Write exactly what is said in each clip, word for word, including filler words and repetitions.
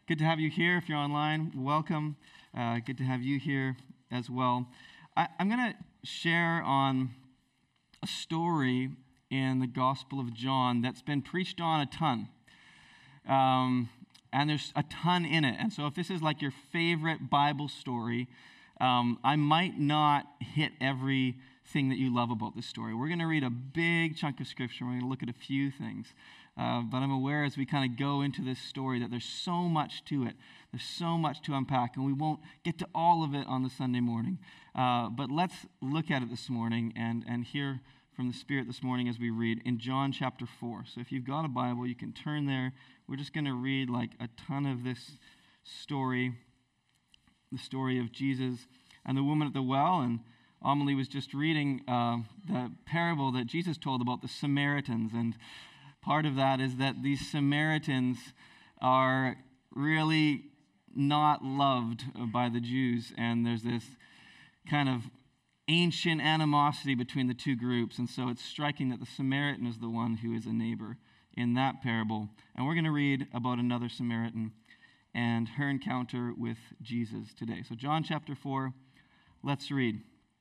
Good to have you here. If you're online, welcome. Uh, good to have you here as well. I, I'm going to share on a story in the Gospel of John that's been preached on a ton. Um, and there's a ton in it. And so if this is like your favorite Bible story, um, I might not hit everything that you love about this story. We're going to read a big chunk of Scripture. We're going to look at a few things. Uh, but I'm aware as we kind of go into this story that there's so much to it. There's so much to unpack, and we won't get to all of it on the Sunday morning. Uh, but let's look at it this morning and, and hear from the Spirit this morning as we read in John chapter four. So if you've got a Bible, you can turn there. We're just going to read like a ton of this story, the story of Jesus and the woman at the well. And Amelie was just reading uh, the parable that Jesus told about the Samaritans. And part of that is that these Samaritans are really not loved by the Jews, and there's this kind of ancient animosity between the two groups, and so it's striking that the Samaritan is the one who is a neighbor in that parable. And we're going to read about another Samaritan and her encounter with Jesus today. So John chapter four, let's read.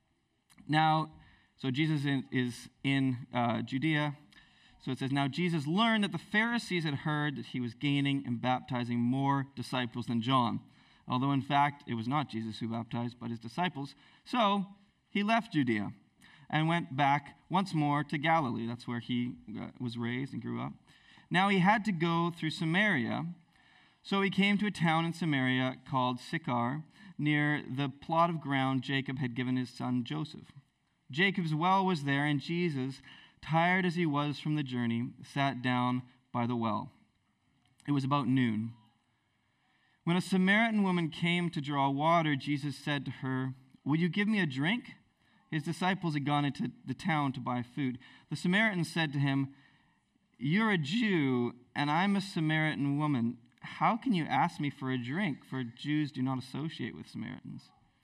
Now, so Jesus is in uh, Judea. So it says, now Jesus learned that the Pharisees had heard that he was gaining and baptizing more disciples than John, although in fact it was not Jesus who baptized, but his disciples. So he left Judea and went back once more to Galilee. That's where he was raised and grew up. Now he had to go through Samaria, so he came to a town in Samaria called Sychar, near the plot of ground Jacob had given his son Joseph. Jacob's well was there, and Jesus, tired as he was from the journey, sat down by the well. It was about noon. When a Samaritan woman came to draw water, Jesus said to her, "Will you give me a drink?" His disciples had gone into the town to buy food. The Samaritan said to him, "You're a Jew, and I'm a Samaritan woman. How can you ask me for a drink? For Jews do not associate with Samaritans."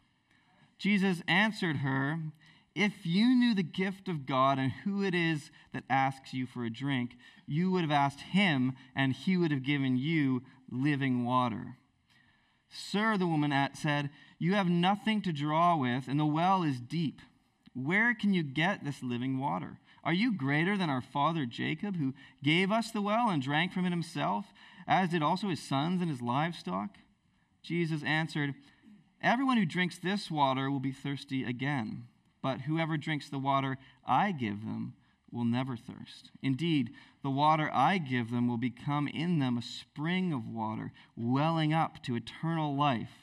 Jesus answered her, "If you knew the gift of God and who it is that asks you for a drink, you would have asked him, and he would have given you living water." "Sir," the woman said, "you have nothing to draw with, and the well is deep. Where can you get this living water? Are you greater than our father Jacob, who gave us the well and drank from it himself, as did also his sons and his livestock?" Jesus answered, "Everyone who drinks this water will be thirsty again. But whoever drinks the water I give them will never thirst. Indeed, the water I give them will become in them a spring of water, welling up to eternal life."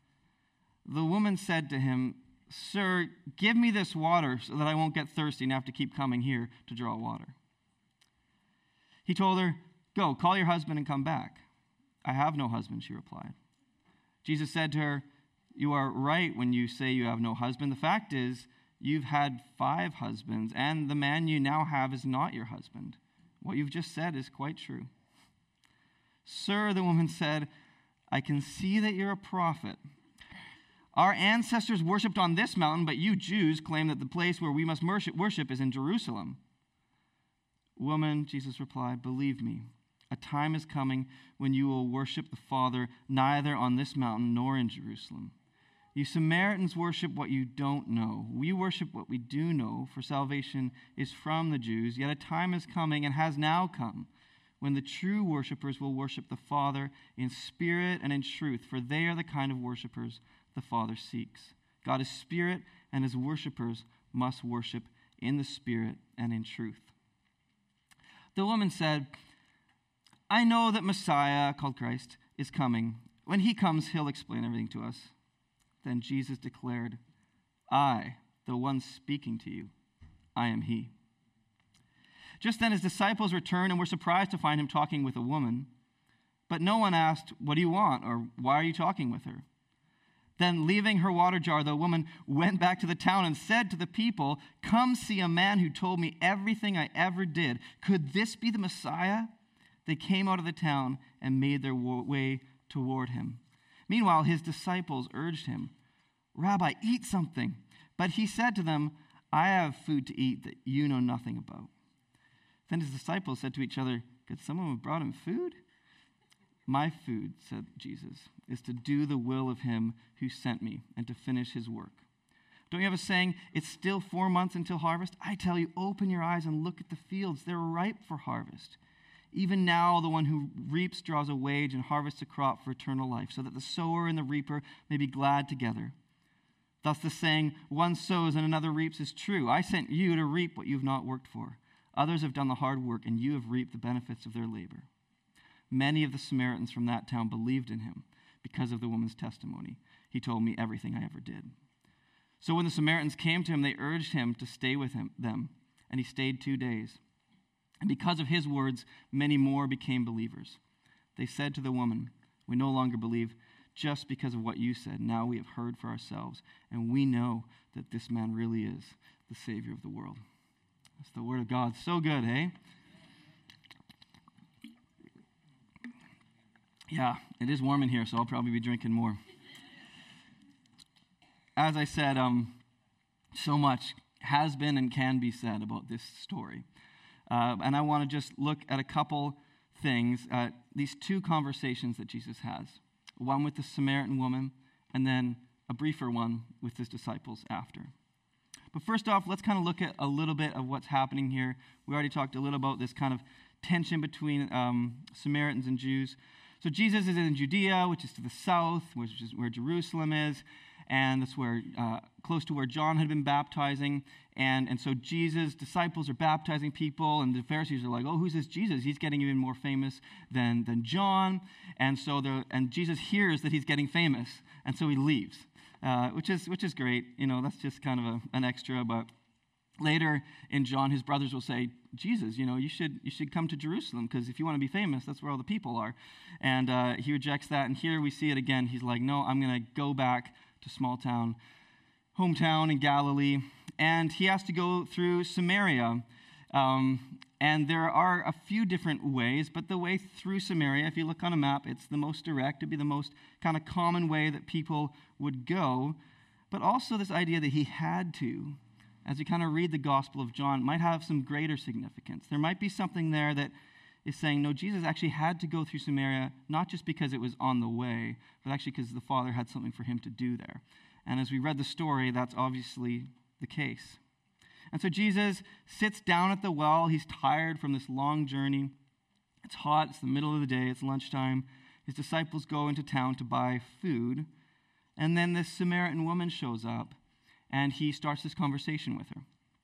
The woman said to him, "Sir, give me this water so that I won't get thirsty and have to keep coming here to draw water." He told her, "Go, call your husband and come back." "I have no husband," she replied. Jesus said to her, "You are right when you say you have no husband. The fact is, you've had five husbands, and the man you now have is not your husband. What you've just said is quite true." "Sir," the woman said, "I can see that you're a prophet. Our ancestors worshipped on this mountain, but you Jews claim that the place where we must worship is in Jerusalem." "Woman," Jesus replied, "believe me, a time is coming when you will worship the Father neither on this mountain nor in Jerusalem. You Samaritans worship what you don't know. We worship what we do know, for salvation is from the Jews. Yet a time is coming and has now come when the true worshipers will worship the Father in spirit and in truth, for they are the kind of worshipers the Father seeks. God is spirit, and his worshipers must worship in the spirit and in truth." The woman said, "I know that Messiah, called Christ, is coming. When he comes, he'll explain everything to us." Then Jesus declared, "I, the one speaking to you, I am he." Just then his disciples returned and were surprised to find him talking with a woman. But no one asked, "What do you want?" or "Why are you talking with her?" Then, leaving her water jar, the woman went back to the town and said to the people, "Come see a man who told me everything I ever did. Could this be the Messiah?" They came out of the town and made their way toward him. Meanwhile, his disciples urged him, "Rabbi, eat something." But he said to them, "I have food to eat that you know nothing about." Then his disciples said to each other, "Could someone have brought him food?" My food, said Jesus, is to do the will of him who sent me and to finish his work. Don't you have a saying, it's still four months until harvest? I tell you, open your eyes and look at the fields. They're ripe for harvest. Even now, the one who reaps draws a wage and harvests a crop for eternal life, so that the sower and the reaper may be glad together. Thus the saying, one sows and another reaps is true. I sent you to reap what you have not worked for. Others have done the hard work, and you have reaped the benefits of their labor. Many of the Samaritans from that town believed in him because of the woman's testimony. He told me everything I ever did. So when the Samaritans came to him, they urged him to stay with him, them, and he stayed two days. And because of his words, many more became believers. They said to the woman, we no longer believe just because of what you said. Now we have heard for ourselves, and we know that this man really is the Savior of the world. That's the word of God. So good, eh? Yeah, it is warm in here, so I'll probably be drinking more. As I said, um, so much has been and can be said about this story. Uh, and I want to just look at a couple things, uh, these two conversations that Jesus has. One with the Samaritan woman, and then a briefer one with his disciples after. But first off, let's kind of look at a little bit of what's happening here. We already talked a little about this kind of tension between um, Samaritans and Jews. So Jesus is in Judea, which is to the south, which is where Jerusalem is, and that's where, uh, close to where John had been baptizing. And, and so Jesus' disciples are baptizing people, and the Pharisees are like, oh, who's this Jesus? He's getting even more famous than, than John. And so and Jesus hears that he's getting famous, and so he leaves, uh, which is which is great. You know, that's just kind of a, an extra, but later in John, his brothers will say, Jesus, you know, you should you should come to Jerusalem, because if you want to be famous, that's where all the people are. And uh, he rejects that, and here we see it again. He's like, no, I'm going to go back to small town, hometown in Galilee, and he has to go through Samaria. Um, and there are a few different ways, but the way through Samaria, if you look on a map, it's the most direct. It'd be the most kind of common way that people would go. But also this idea that he had to, as we kind of read the Gospel of John, might have some greater significance. There might be something there that is saying, no, Jesus actually had to go through Samaria, not just because it was on the way, but actually because the Father had something for him to do there. And as we read the story, that's obviously the case. And so Jesus sits down at the well. He's tired from this long journey. It's hot. It's the middle of the day. It's lunchtime. His disciples go into town to buy food. And then this Samaritan woman shows up, and he starts this conversation with her.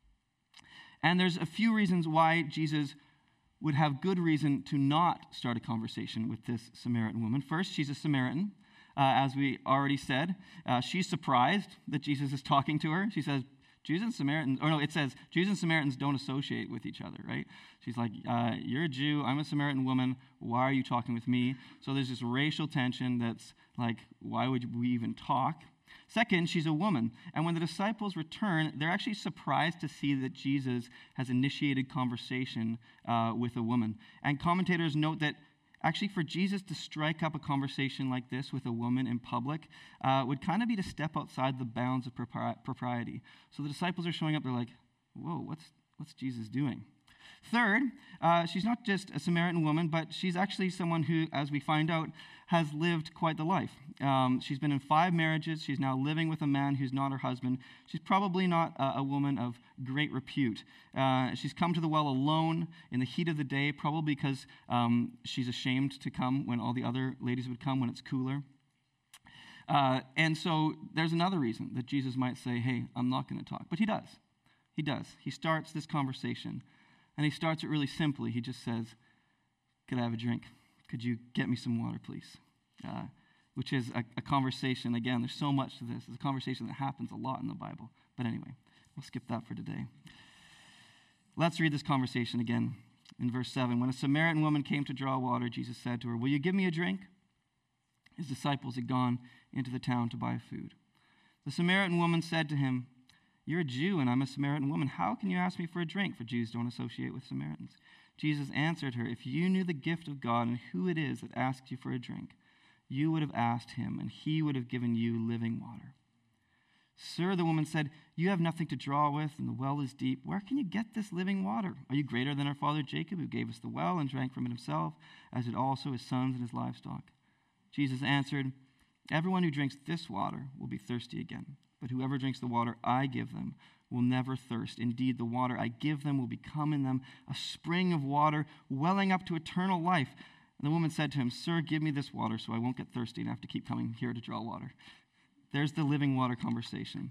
And there's a few reasons why Jesus would have good reason to not start a conversation with this Samaritan woman. First, she's a Samaritan, uh, as we already said. Uh, she's surprised that Jesus is talking to her. She says, Jews and Samaritans, or no, it says, Jews and Samaritans don't associate with each other, right? She's like, uh, you're a Jew, I'm a Samaritan woman, why are you talking with me? So there's this racial tension that's like, why would we even talk? Second, she's a woman. And when the disciples return, they're actually surprised to see that Jesus has initiated conversation uh, with a woman. And commentators note that actually for Jesus to strike up a conversation like this with a woman in public uh, would kind of be to step outside the bounds of propri- propriety. So the disciples are showing up, they're like, whoa, what's, what's Jesus doing? Third, uh, she's not just a Samaritan woman, but she's actually someone who, as we find out, has lived quite the life. Um, she's been in five marriages. She's now living with a man who's not her husband. She's probably not a, a woman of great repute. Uh, she's come to the well alone in the heat of the day, probably because um, she's ashamed to come when all the other ladies would come when it's cooler. Uh, and so there's another reason that Jesus might say, hey, I'm not going to talk. But he does. He does. He starts this conversation. And he starts it really simply. He just says, could I have a drink? Could you get me some water, please? Uh, which is a, a conversation. Again, there's so much to this. It's a conversation that happens a lot in the Bible. But anyway, we'll skip that for today. Let's read this conversation again in verse seven. When a Samaritan woman came to draw water, Jesus said to her, will you give me a drink? His disciples had gone into the town to buy food. The Samaritan woman said to him, you're a Jew and I'm a Samaritan woman. How can you ask me for a drink? For Jews don't associate with Samaritans. Jesus answered her, if you knew the gift of God and who it is that asks you for a drink, you would have asked him and he would have given you living water. "Sir," the woman said, "you have nothing to draw with, and the well is deep. Where can you get this living water? Are you greater than our father Jacob, who gave us the well and drank from it himself, as did also his sons and his livestock?" Jesus answered, "Everyone who drinks this water will be thirsty again, but whoever drinks the water I give them will never thirst. Indeed, the water I give them will become in them a spring of water welling up to eternal life." And the woman said to him, "Sir, give me this water so I won't get thirsty and have to keep coming here to draw water." There's the living water conversation.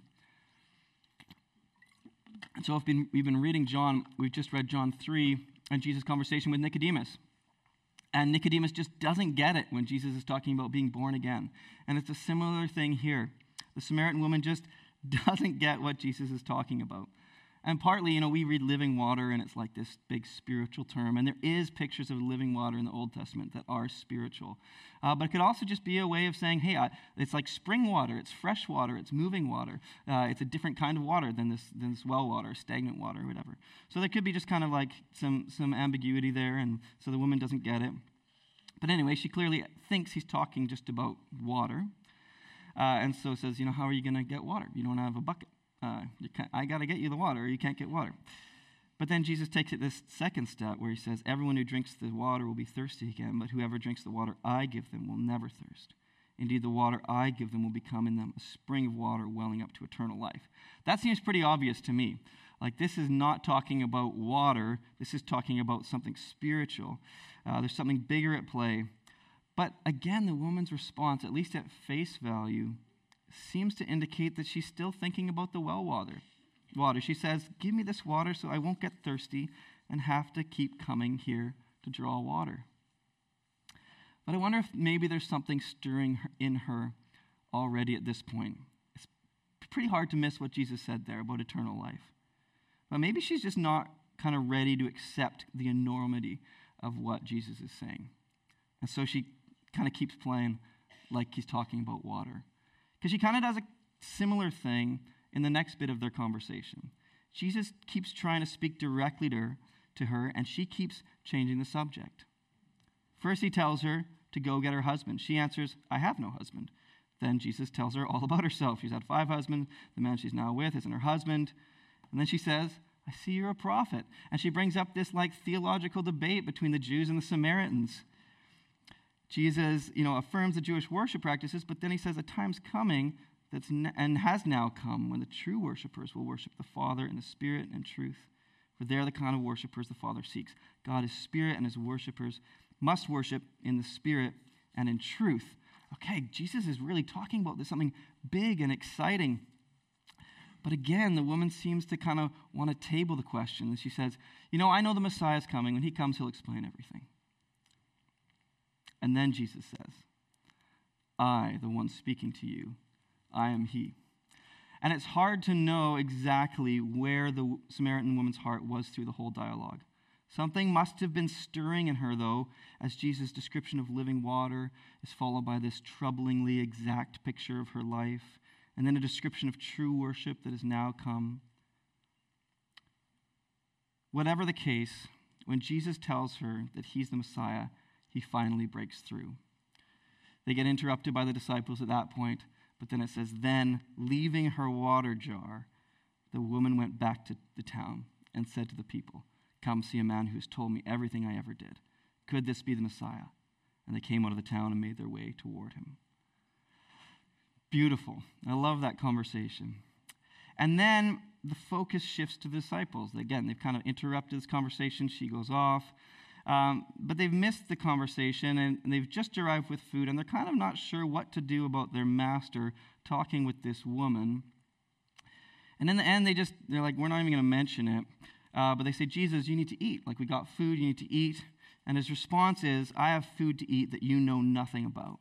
And so if been, we've been reading John, we've just read John three and Jesus' conversation with Nicodemus. And Nicodemus just doesn't get it when Jesus is talking about being born again. And it's a similar thing here. The Samaritan woman just doesn't get what Jesus is talking about. And partly, you know, we read living water, and it's like this big spiritual term. And there is pictures of living water in the Old Testament that are spiritual. Uh, but it could also just be a way of saying, hey, I, it's like spring water. It's fresh water. It's moving water. Uh, it's a different kind of water than this, than this well water, stagnant water, whatever. So there could be just kind of like some, some ambiguity there, and so the woman doesn't get it. But anyway, she clearly thinks he's talking just about water. Uh, and so says, you know, how are you going to get water? You don't have a bucket. Uh, you can't, I got to get you the water, or you can't get water. But then Jesus takes it this second step where he says, everyone who drinks the water will be thirsty again, but whoever drinks the water I give them will never thirst. Indeed, the water I give them will become in them a spring of water welling up to eternal life. That seems pretty obvious to me. Like, this is not talking about water. This is talking about something spiritual. Uh, there's something bigger at play. But again, the woman's response, at least at face value, seems to indicate that she's still thinking about the well water. Water. She says, give me this water so I won't get thirsty and have to keep coming here to draw water. But I wonder if maybe there's something stirring in her already at this point. It's pretty hard to miss what Jesus said there about eternal life. But maybe she's just not kind of ready to accept the enormity of what Jesus is saying. And so she kind of keeps playing like he's talking about water. Because she kind of does a similar thing in the next bit of their conversation. Jesus keeps trying to speak directly to her, to her, and she keeps changing the subject. First, he tells her to go get her husband. She answers, I have no husband. Then Jesus tells her all about herself. She's had five husbands. The man she's now with isn't her husband. And then she says, I see you're a prophet. And she brings up this like theological debate between the Jews and the Samaritans. Jesus, you know, affirms the Jewish worship practices, but then he says a time's coming that's n- and has now come when the true worshipers will worship the Father in the Spirit and truth. For they're the kind of worshipers the Father seeks. God is Spirit, and his worshipers must worship in the Spirit and in truth. Okay, Jesus is really talking about this, something big and exciting. But again, the woman seems to kind of want to table the question. And she says, you know, I know the Messiah's coming. When he comes, he'll explain everything. And then Jesus says, I, the one speaking to you, I am he. And it's hard to know exactly where the Samaritan woman's heart was through the whole dialogue. Something must have been stirring in her, though, as Jesus' description of living water is followed by this troublingly exact picture of her life, and then a description of true worship that has now come. Whatever the case, when Jesus tells her that he's the Messiah, he finally breaks through. They get interrupted by the disciples at that point, but then it says, then, leaving her water jar, the woman went back to the town and said to the people, come see a man who has told me everything I ever did. Could this be the Messiah? And they came out of the town and made their way toward him. Beautiful. I love that conversation. And then the focus shifts to the disciples. Again, they've kind of interrupted this conversation. She goes off. Um, but they've missed the conversation, and, and they've just arrived with food, and they're kind of not sure what to do about their master talking with this woman. And in the end, they just, they're like, we're not even going to mention it. Uh, but they say, Jesus, you need to eat. Like, we got food, you need to eat. And his response is, I have food to eat that you know nothing about.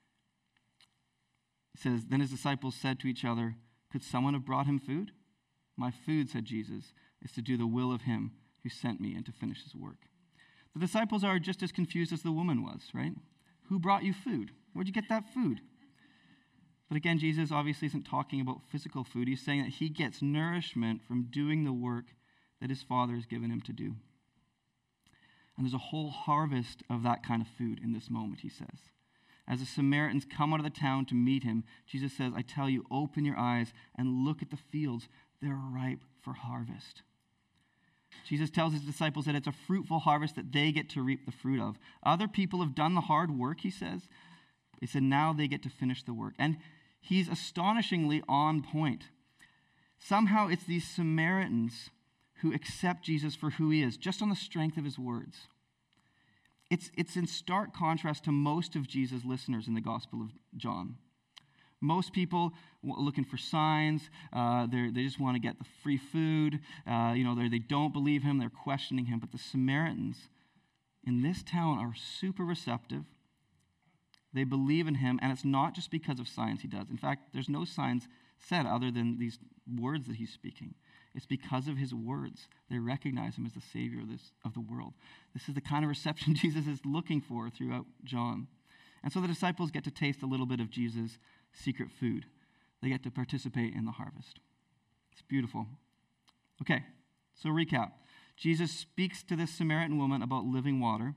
He says, then his disciples said to each other, could someone have brought him food? My food, said Jesus, is to do the will of him who sent me and to finish his work. The disciples are just as confused as the woman was, right? Who brought you food? Where'd you get that food? But again, Jesus obviously isn't talking about physical food. He's saying that he gets nourishment from doing the work that his Father has given him to do. And there's a whole harvest of that kind of food in this moment, he says. As the Samaritans come out of the town to meet him, Jesus says, I tell you, open your eyes and look at the fields. They're ripe for harvest. Jesus tells his disciples that it's a fruitful harvest that they get to reap the fruit of. Other people have done the hard work, he says. He said now they get to finish the work. And he's astonishingly on point. Somehow it's these Samaritans who accept Jesus for who he is, just on the strength of his words. It's, it's in stark contrast to most of Jesus' listeners in the Gospel of John. Most people looking for signs, uh, they just want to get the free food, uh, you know, they don't believe him, they're questioning him. But the Samaritans in this town are super receptive. They believe in him, and it's not just because of signs he does. In fact, there's no signs said other than these words that he's speaking. It's because of his words. They recognize him as the Savior of, this, of the world. This is the kind of reception Jesus is looking for throughout John. And so the disciples get to taste a little bit of Jesus' secret food. They get to participate in the harvest. It's beautiful. Okay, so recap. Jesus speaks to this Samaritan woman about living water.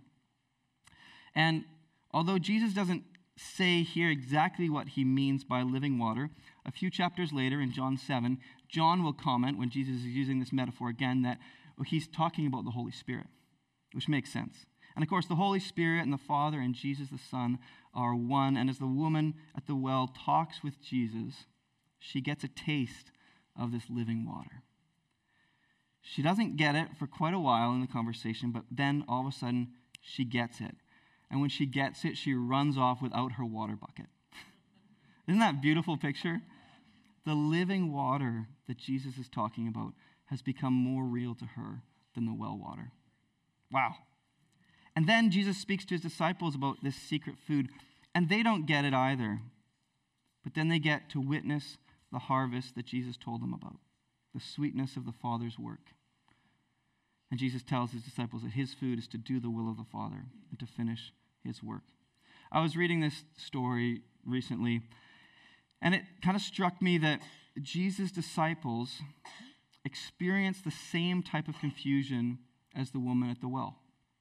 And although Jesus doesn't say here exactly what he means by living water, a few chapters later in John seven, John will comment when Jesus is using this metaphor again that he's talking about the Holy Spirit, which makes sense. And of course, the Holy Spirit and the Father and Jesus the Son are one. And as the woman at the well talks with Jesus, she gets a taste of this living water. She doesn't get it for quite a while in the conversation, but then all of a sudden she gets it. And when she gets it, she runs off without her water bucket. Isn't that a beautiful picture? The living water that Jesus is talking about has become more real to her than the well water. Wow. And then Jesus speaks to his disciples about this secret food, and they don't get it either. But then they get to witness the harvest that Jesus told them about, the sweetness of the Father's work. And Jesus tells his disciples that his food is to do the will of the Father and to finish his work. I was reading this story recently, and it kind of struck me that Jesus' disciples experienced the same type of confusion as the woman at the well.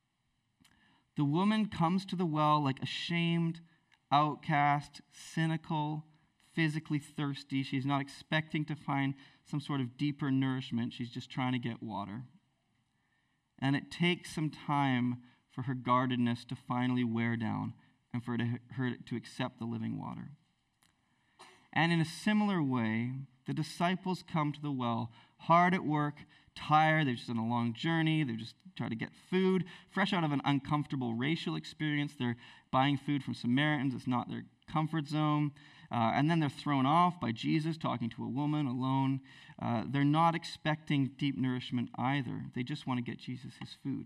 The woman comes to the well like ashamed, outcast, cynical, physically thirsty. She's not expecting to find some sort of deeper nourishment. She's just trying to get water. And it takes some time for her guardedness to finally wear down and for her to accept the living water. And in a similar way, the disciples come to the well, hard at work, tired, they've just done a long journey, they've just tried to get food, fresh out of an uncomfortable racial experience. They're buying food from Samaritans, it's not their comfort zone. Uh, and then they're thrown off by Jesus talking to a woman alone. Uh, they're not expecting deep nourishment either. They just want to get Jesus his food.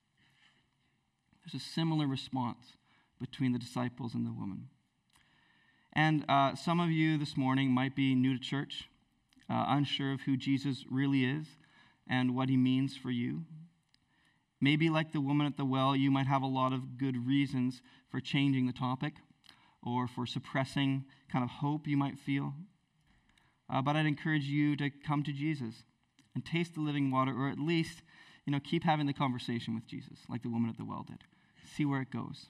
There's a similar response between the disciples and the woman. And uh, some of you this morning might be new to church, uh, unsure of who Jesus really is and what he means for you. Maybe like the woman at the well, you might have a lot of good reasons for changing the topic or for suppressing kind of hope you might feel. Uh, but I'd encourage you to come to Jesus and taste the living water, or at least, you know, keep having the conversation with Jesus like the woman at the well did. See where it goes.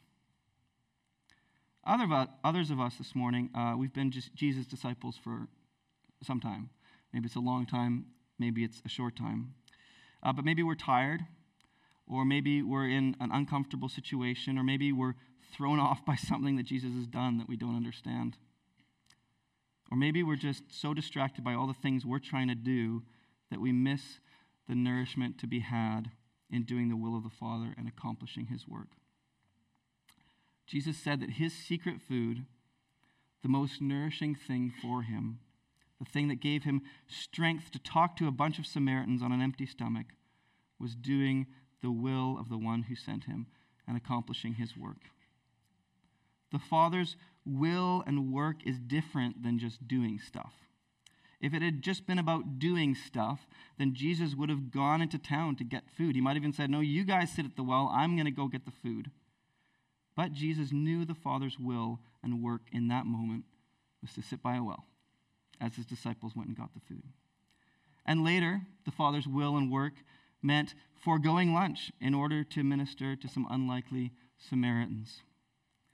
Other of, others of us this morning, uh, we've been just Jesus' disciples for some time. Maybe it's a long time, maybe it's a short time. Uh, but maybe we're tired, or maybe we're in an uncomfortable situation, or maybe we're thrown off by something that Jesus has done that we don't understand. Or maybe we're just so distracted by all the things we're trying to do that we miss the nourishment to be had in doing the will of the Father and accomplishing his work. Jesus said that his secret food, the most nourishing thing for him, the thing that gave him strength to talk to a bunch of Samaritans on an empty stomach, was doing the will of the one who sent him and accomplishing his work. The Father's will and work is different than just doing stuff. If it had just been about doing stuff, then Jesus would have gone into town to get food. He might have even said, no, you guys sit at the well, I'm going to go get the food. But Jesus knew the Father's will and work in that moment was to sit by a well as his disciples went and got the food. And later, the Father's will and work meant foregoing lunch in order to minister to some unlikely Samaritans.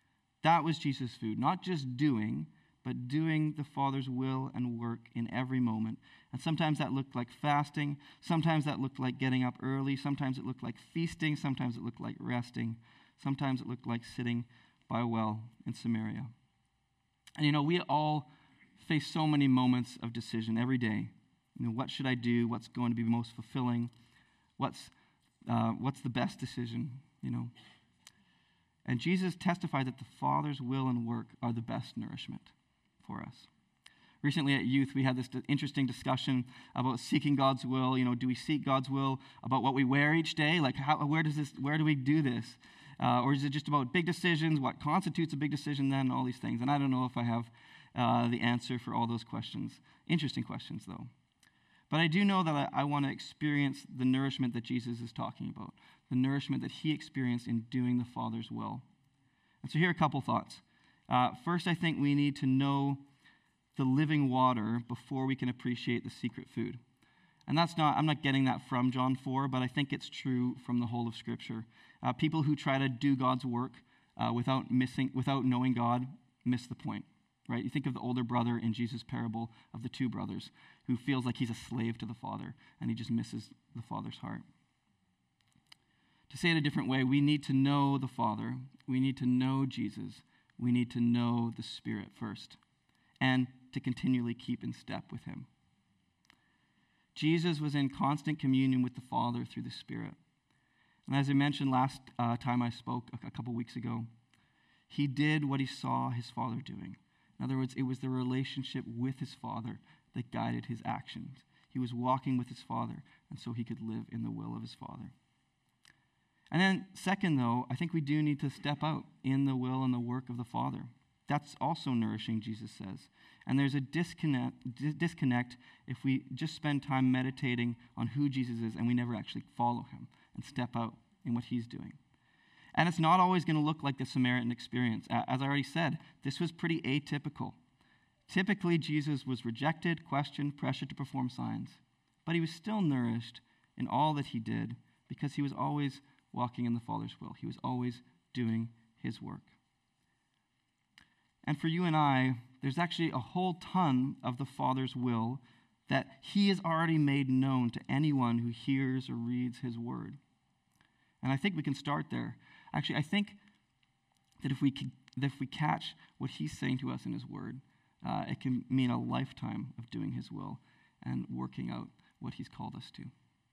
That was Jesus' food, not just doing, but doing the Father's will and work in every moment. And sometimes that looked like fasting. Sometimes that looked like getting up early. Sometimes it looked like feasting. Sometimes it looked like resting. Sometimes it looked like sitting by a well in Samaria. And you know, we all face so many moments of decision every day. You know, what should I do? What's going to be most fulfilling? What's uh, what's the best decision? You know. And Jesus testified that the Father's will and work are the best nourishment for us. Recently at youth, we had this interesting discussion about seeking God's will. You know, do we seek God's will about what we wear each day? Like, how, where does this? Where do we do this? Uh, or is it just about big decisions? What constitutes a big decision then? All these things. And I don't know if I have uh, the answer for all those questions. Interesting questions, though. But I do know that I, I want to experience the nourishment that Jesus is talking about, the nourishment that he experienced in doing the Father's will. And so here are a couple thoughts. Uh, first, I think we need to know the living water before we can appreciate the secret food. And that's not, I'm not getting that from John four, but I think it's true from the whole of Scripture. Uh, people who try to do God's work uh, without missing, without knowing God, miss the point. Right? You think of the older brother in Jesus' parable of the two brothers who feels like he's a slave to the Father, and he just misses the Father's heart. To say it a different way, we need to know the Father. We need to know Jesus. We need to know the Spirit first, and to continually keep in step with him. Jesus was in constant communion with the Father through the Spirit. And as I mentioned last uh, time I spoke a, a couple weeks ago, he did what he saw his Father doing. In other words, it was the relationship with his Father that guided his actions. He was walking with his Father, and so he could live in the will of his Father. And then second, though, I think we do need to step out in the will and the work of the Father. That's also nourishing, Jesus says. And there's a disconnect, disconnect if we just spend time meditating on who Jesus is and we never actually follow him and step out in what he's doing. And it's not always going to look like the Samaritan experience. As I already said, this was pretty atypical. Typically, Jesus was rejected, questioned, pressured to perform signs. But he was still nourished in all that he did because he was always walking in the Father's will. He was always doing his work. And for you and I, there's actually a whole ton of the Father's will that he has already made known to anyone who hears or reads his word. And I think we can start there. Actually, I think that if we can, that if we catch what he's saying to us in his word, uh, it can mean a lifetime of doing his will and working out what he's called us to.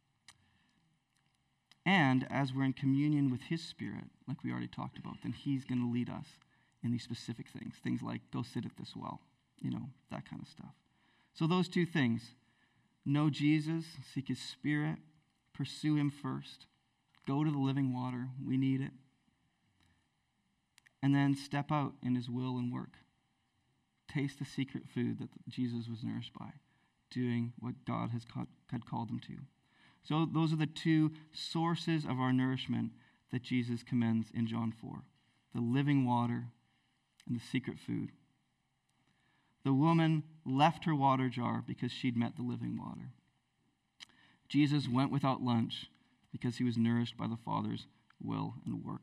And as we're in communion with his Spirit, like we already talked about, then he's going to lead us in these specific things. Things like, go sit at this well, you know, that kind of stuff. So those two things, know Jesus, seek his Spirit, pursue him first, go to the living water, we need it, and then step out in his will and work. Taste the secret food that Jesus was nourished by, doing what God has called, had called him to. So those are the two sources of our nourishment that Jesus commends in John four, the living water and the secret food. The woman left her water jar because she'd met the living water. Jesus went without lunch because he was nourished by the Father's will and work.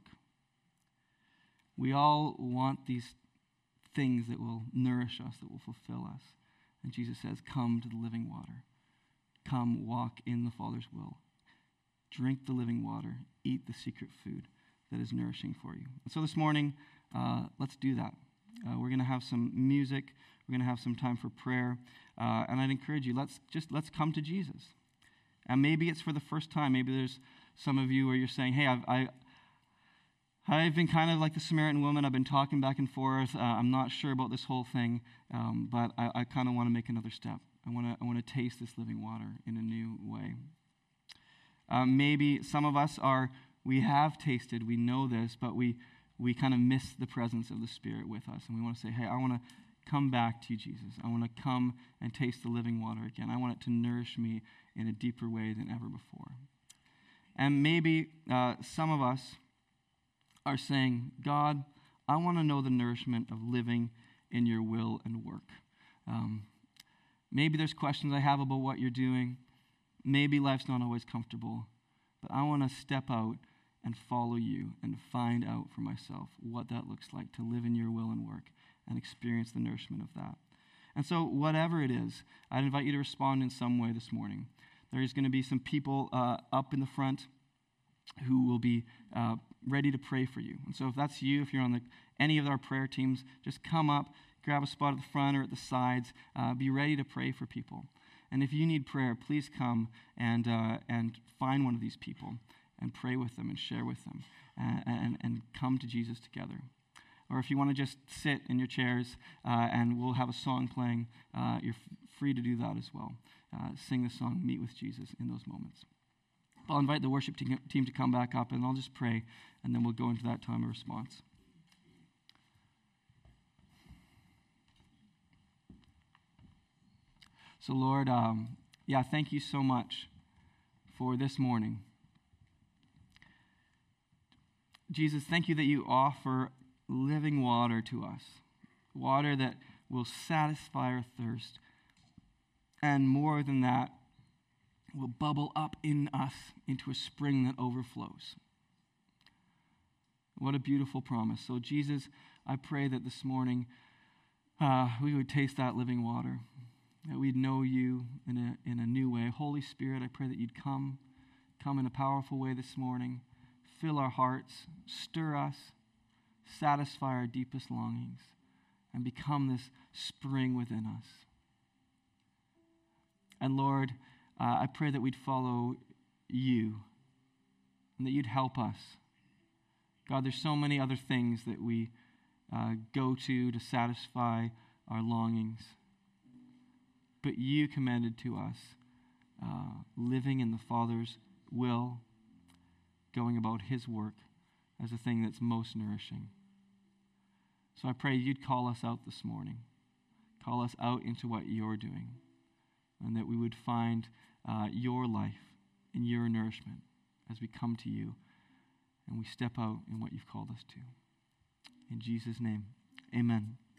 We all want these things that will nourish us, that will fulfill us. And Jesus says, come to the living water. Come walk in the Father's will. Drink the living water. Eat the secret food that is nourishing for you. And so this morning, uh, let's do that. Uh, we're going to have some music. We're going to have some time for prayer. Uh, and I'd encourage you, let's just let's come to Jesus. And maybe it's for the first time. Maybe there's some of you where you're saying, hey, I've, I, I've been kind of like the Samaritan woman. I've been talking back and forth. Uh, I'm not sure about this whole thing, um, but I, I kind of want to make another step. I want to I want to taste this living water in a new way. Uh, maybe some of us are, we have tasted, we know this, but we, we kind of miss the presence of the Spirit with us. And we want to say, hey, I want to come back to you, Jesus. I want to come and taste the living water again. I want it to nourish me in a deeper way than ever before. And maybe uh, some of us are saying, God, I want to know the nourishment of living in your will and work. Um, maybe there's questions I have about what you're doing. Maybe life's not always comfortable. But I want to step out and follow you and find out for myself what that looks like to live in your will and work and experience the nourishment of that. And so whatever it is, I'd invite you to respond in some way this morning. There's going to be some people uh, up in the front who will be uh, ready to pray for you. And so if that's you, if you're on the, any of our prayer teams, just come up, grab a spot at the front or at the sides. Uh, be ready to pray for people. And if you need prayer, please come and uh, and find one of these people and pray with them and share with them and, and, and come to Jesus together. Or if you want to just sit in your chairs uh, and we'll have a song playing, uh, you're f- free to do that as well. Uh, sing the song, Meet with Jesus, in those moments. I'll invite the worship te- team to come back up, and I'll just pray, and then we'll go into that time of response. So, Lord, um, yeah, thank you so much for this morning. Jesus, thank you that you offer living water to us, water that will satisfy our thirst, and more than that, will bubble up in us into a spring that overflows. What a beautiful promise. So, Jesus, I pray that this morning uh, we would taste that living water, that we'd know you in a, in a new way. Holy Spirit, I pray that you'd come, come in a powerful way this morning, fill our hearts, stir us, satisfy our deepest longings, and become this spring within us. And Lord, uh, I pray that we'd follow you and that you'd help us. God, there's so many other things that we uh, go to to satisfy our longings. But you commanded to us uh, living in the Father's will, going about his work as a thing that's most nourishing. So I pray you'd call us out this morning. Call us out into what you're doing, and that we would find uh, your life and your nourishment as we come to you and we step out in what you've called us to. In Jesus' name, amen.